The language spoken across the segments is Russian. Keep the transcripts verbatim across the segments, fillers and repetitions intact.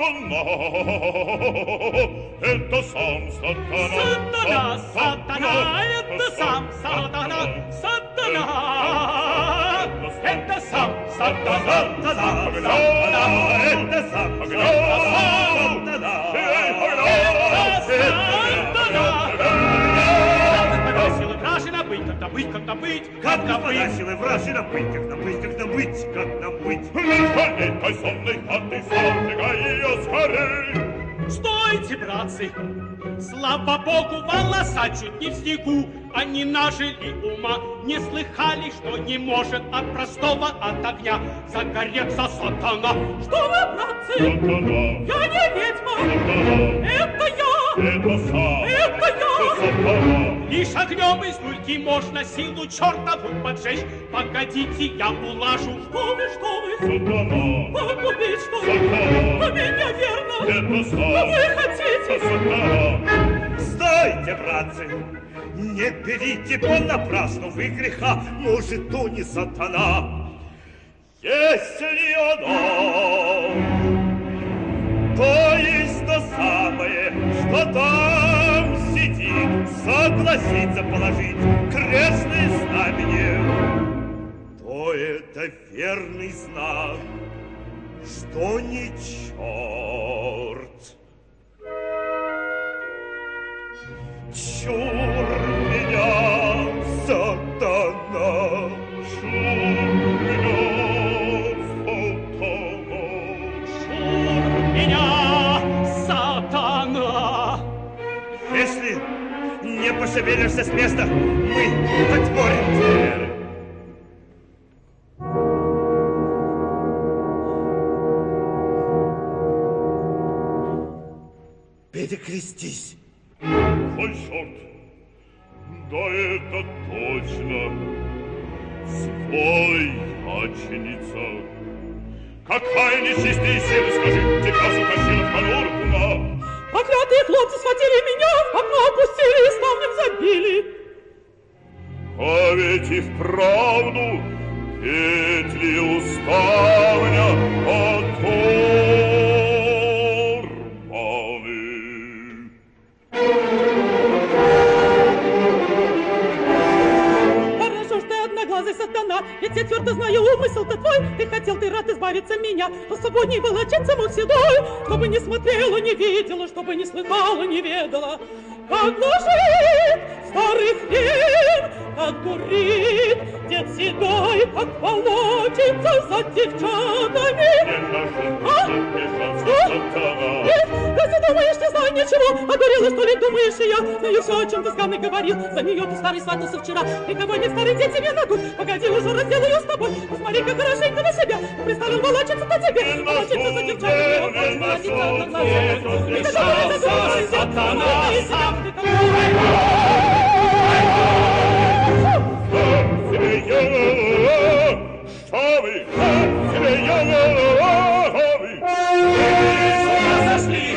сатана, это сам сатана. Сатана, сатана, это сам сатана, сатана, это сам сатана, сатана, это сам сатана, силы вражина быть, когда быть, когда быть, когда быть. Силы вражина быть, когда быть, когда быть, как нам быть. Этой сонной хаты сожигай ее скорей. Стойте, братцы! Слава Богу, волоса чуть не в снегу. Они нажили ума, не слыхали, что не может от простого от огня загореться сатана. Что вы, братцы? Сатана. Я не ведьма. Сатана. Это я. Это сам. Это я. Сатана. Лишь огнем из люльки можно силу чертову поджечь. Погодите, я улажу. Что вы, что вы? Сатана. Погубить, что вы? Сатана. Вы меня верно. Это сам. Вы хотите? Сатана. Стойте, братцы! Не берите понапрасну вы греха, может, то не сатана. Если оно, то есть то самое, что там сидит, согласится положить крестное знамение, то это верный знак, что не черт. Чур меня, сатана! Чур меня, сатана! Чур меня, сатана! Если не пошевелишься с места, мы отворим дверь. Перекрестись. Ой, черт! Да это точно! Свой яченица! Какая нечистая сила, скажи, тебя затащила в конурку на... Проклятые хлопцы схватили меня, в окно опустили и ставнем забили. А ведь и вправду петли у ставня оторваны. Хорошо, что ты одноглазый сатана, ведь я твердо знаю умысел-то твой. Ты хотел, ты рад избавиться меня, посвободней волочиться мог седой, чтобы не смотрела, не видела, чтобы не слыхала, не ведала. Как ложит старый хрен, как дурит дед седой, как волочится за девчатами. А? Что? Нет, да ты думаешь, не знаю ничего, одурела, что ли, думаешь, и я знаю все, о чем ты с Ганной говорил. За нее ты старый сватался вчера, и кого не старый дед тебе надуть. Погоди, уже разделаю с тобой, посмотри, как хорошенько на себя. Представил волочится по тебе, волочится за девчатами. Молодец, одноглазый. Ты думаешь, сатана, сам. Что вы? Тебе я вы? Сюда зашли.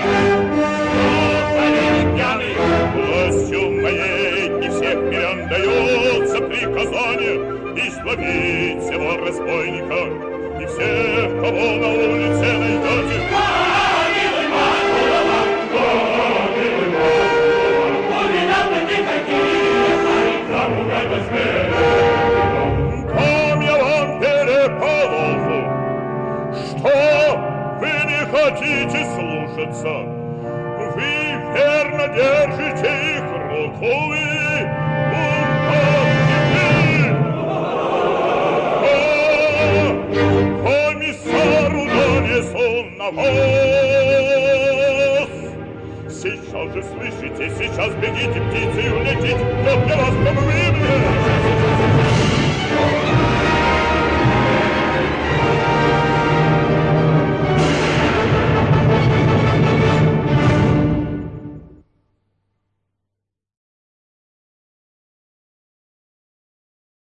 Они пьяны. Властью моей не всех мирян дается приказание изловить всего разбойника и всех, кого на улице найдете. Помилуй, Махулова! Помилуй, Махулова! У меня такие какие, парень, запугай возьми. Там я вам переположу, что вы не хотите слушаться. Вы верно держите их руку, вы умножите. А комиссару донесу на вас. Сейчас же слышите, сейчас бегите, птицы, улетите, но для вас, чтобы вы